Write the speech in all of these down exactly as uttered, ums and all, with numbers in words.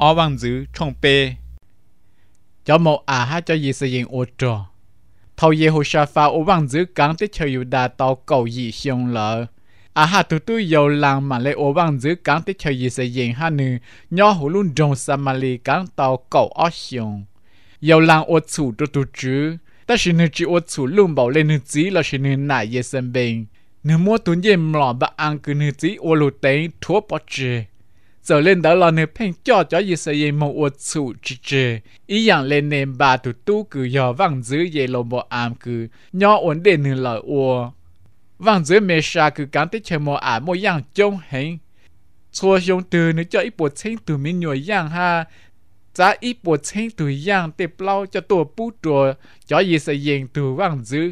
ở vang dữ trong bê cho một à ha cho gì sử dụng ô trò thầu Yehoshaphat ở vang dữ cắn tới chờ yêu đà tàu cầu gì xiong lợ à ha tụi tôi giàu làng mà lấy ở vang dữ cắn tới chờ gì sử dụng ha nữ nhỏ hồ luôn trong Samali cắn tàu cầu ở xiong giàu làng ở chủ cho tụi chứ ta chỉ nữ chỉ ở chủ luôn bảo lên nữ chỉ là chỉ nữ nại ye sinh bệnh nữ mua tuấn ye mỏ bạc ăn cứ nữ chỉ ở lụt tên thua bỏ chê giờ lên đó là nữ phèn cho cho ye sử dụng một ở chủ chê chê ý dạng lên nền bà tụi tu cứ giàu vang dữ ye lo bỏ ăn cứ nhỏ ổn định nữ lợi ở vang dữ mẹ sa cứ cắn tới chờ một à một dạng trông hình chua dùng từ nữ cho ít bộ chính từ mình nhồi dạng ha giá ít bộ chính từ dạng để bao cho tổ bút trò cho gì sẽ dùng từ vang dữ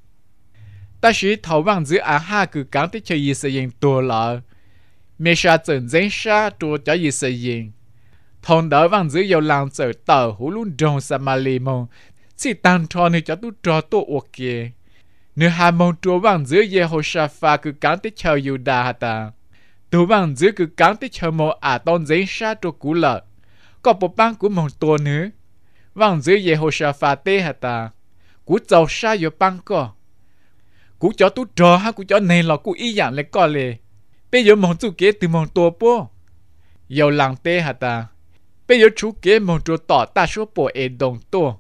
ta chỉ thầu vang dữ à ha cứ cắn tới cho gì sẽ dùng tổ lợ mẹ sa整真sa trò cho gì sẽ dùng thằng đó vang dữ yêu làm trở tờ hú luôn trong Samali mong chỉ tăng cho nữ cho tu trò tổ ok nữ hà mong trò vang dữ Yehoshaphat cứ cắn tới chờ yêu đà ta tu vang dữ cứ cắn tới chờ một à tôn真sa trò cũ lợ có bộ băng của một tổ nữa vang dữ Yehoshaphat tê hả ta cú giàu sa yêu băng co cú cho tu trò ha cú cho này là cú ý dạng lấy co lệ bây giờ một chú kế từ một tổ po yêu làng tê hả ta bây giờ chú kế một chỗ tỏ ta số bộ e đồng tổ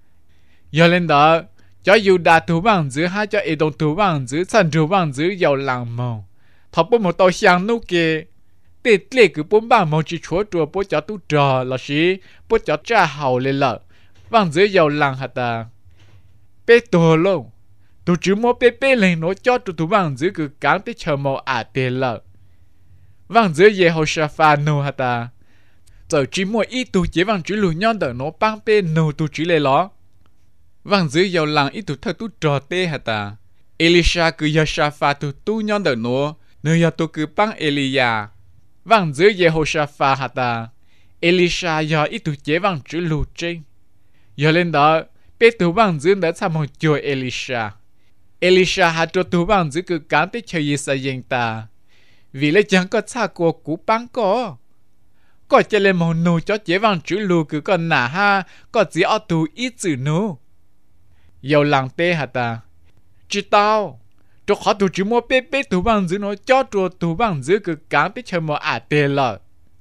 yêu lên đó cho yêu đà tu vang dữ ha cho e đồng tu vang dữ sản tu vang dữ yêu làng mong thọ bộ một tàu sang nô kế tê tê cứ bốn ba mong chỉ chúa chùa bố cho tu trò là gì bố cho cha hậu lên lợ vang dữ yêu làng hả ta bê tổ luôn tu chỉ mua bê bê lên nó cho tu tu vang dữ cứ cắn tới chờ màu à tê lợ vang dữ Yehoshaphat nô hả ta giờ chỉ mua ít tu chỉ vang chữ lùi nhon đỡ nó băng bê nô tu chỉ lên ló vang dữ yêu làng ít tu thơ tu trò tê hả ta Elisha cứ Yehoshaphat tu tu nhon đỡ nó nơi giờ tu cứ băng Elia vang dữ Yehoshaphat hả ta Elisha giờ ít tu chế vang chữ lùi trên giờ lên đó bê tu vang dữ đã tham một chỗ Elisha Elisha hạt cho tu vang dữ cứ cắn tới chơi gì sai dân ta vì lấy chẳng có xa của cú băng có có chơi lên một nụ cho chế vang chữ lù cứ còn nả ha có chỉ ở tu ít chữ nụ yêu làng tê hả ta chỉ tao cho họ tu chỉ mua bê bê tu vang dữ nó cho cho tu vang dữ cứ cắn tới chơi một à tê lợ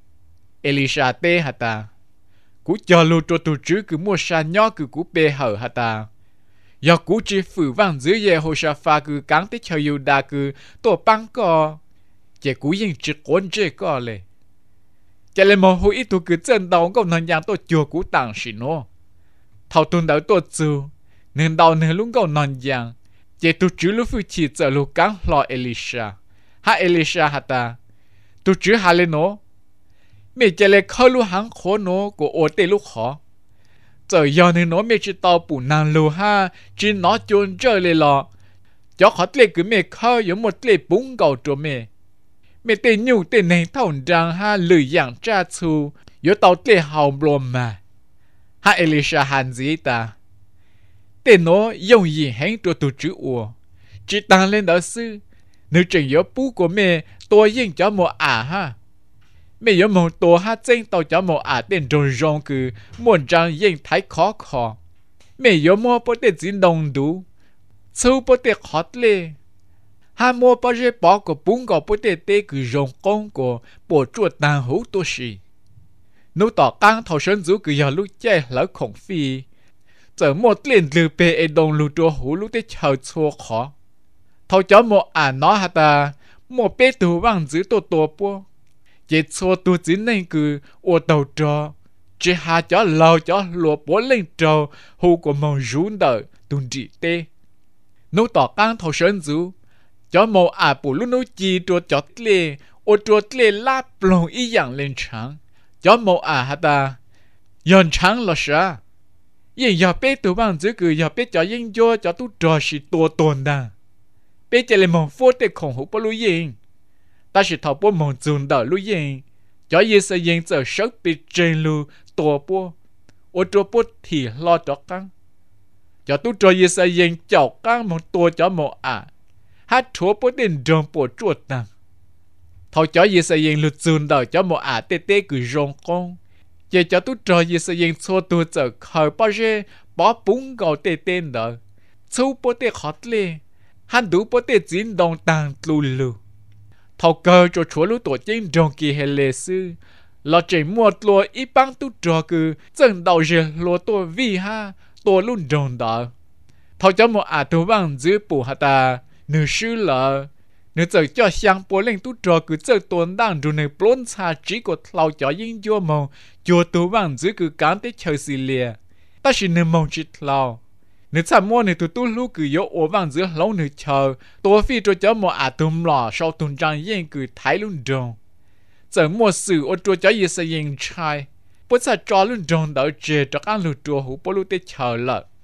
Elisha tê hả ta cú cho lù cho tu chữ cứ mua sa nhỏ cứ cú bê hở hả ta do cú chỉ phử vang dữ Yehoshaphat cứ cắn tới chơi yêu đà cứ tổ băng co chỉ cú yên chỉ cuốn chơi co lệ chỉ là một hồi ít tu cứ chân đầu có nền dạng tổ chùa cú tàng xí nó thầu tuần đầu tổ chùa nên đầu nên lúc có nền dạng chỉ tu chữ lúc phu chỉ chờ lúc cắn lo Elisha ha Elisha hả ta tu chữ hà lên nó mẹ chỉ là khâu lúc hàng khó nó của ô tê lúc khó giờ giờ nên nó mẹ chỉ tao bù nàng lù ha chỉ nó chôn chơi lên lọ cho họ tê cứ mẹ khâu giống một tê bún cầu cho mẹ mẹ tê nhu tê này thầu rằng ha lười dạng cha chu yếu tao tê hào blom mà ha Elisha hàn gì ta tê nó dùng gì hẹn cho tụi chữ ủa chỉ tăng lên đó sư nếu trình yếu bú của mẹ tôi yên cho một à ha mẹ yếu một tổ ha chân tao cho một à tên rong rong cứ muốn rằng yên thấy khó khó mẹ yếu mua bố tê chỉ đồng đủ chú bố tê khó lê ha mua bao giờ bỏ của bún gạo bố tê tê cứ rong con của bộ chuột tàn hữu tô xì nếu tỏ căng thầu sân dũ cứ giờ lúc chơi lỡ khổng phi giờ một liền lừa bê e đồng lù chua hữu lúc tê chờ chua khó thầu cho một à nó hả ta một bê tù vang giữ tổ tổ bố chỉ cho tu chính nên cứ ô đầu trò chỉ hà cho lâu cho lúa bố lên trâu hù của mong rún đợi tuần trị tê nếu tỏ căng thầu sơn dữ cho màu à bù lúc nấu chi trò cho tê ô trò tê la plong ý dạng lên trắng cho màu à hà ta yon trắng là sao yên giờ bé tụ bằng giữ cứ giờ bé cho yên vô cho tu trò sĩ tua tồn đà bé chỉ là mong phốt để khổng hữu bó lưu yên ta sẽ thảo bố mong dùn đỡ lưu yên cho yên sẽ yên giờ sớt bị trên lưu tua bố ô trò bố thì lo cho căng cho tu trò yên sẽ yên chọc căng mong tua cho màu à hát chúa bố đến rong bố chuột nàng thảo cho yên sẽ yên lưu dùn đỡ cho màu à tê tê cứ rong con giờ cho tôi trò gì sự yên xua tôi giờ khởi bao giờ bỏ bún gạo tê tên đó chú bố tê khó lê hắn đủ bố tê chín đồng tàng lù lù thầu cơ cho chúa lũ tổ chính trong kỳ hệ lệ sư là chỉ mua lúa ít bằng tu trò cứ chân đầu giờ lúa tôi vi ha tôi luôn trồng đó thầu cho một à tu bằng giữ bù hạt ta nữ sư là nữ giờ cho sang bố lên tu trò cứ giờ tuần đang rồi nữ bốn xa chỉ có thầu cho những vô màu cho tu bằng giữ cứ cán tới chơi xì lìa ta chỉ nữ mong chỉ thầu nữ chăm mua nữ tu tu lú cứ yếu ổ bằng giữ lâu nữ chờ tôi phi cho cho một à tu lò sau tuần trang yên cứ thái luôn trồng giờ mua sự ô tô cho gì sẽ yên trai bữa sau cho luôn trồng đỡ chè cho ăn lụt chùa hủ bố lú tê chờ lợ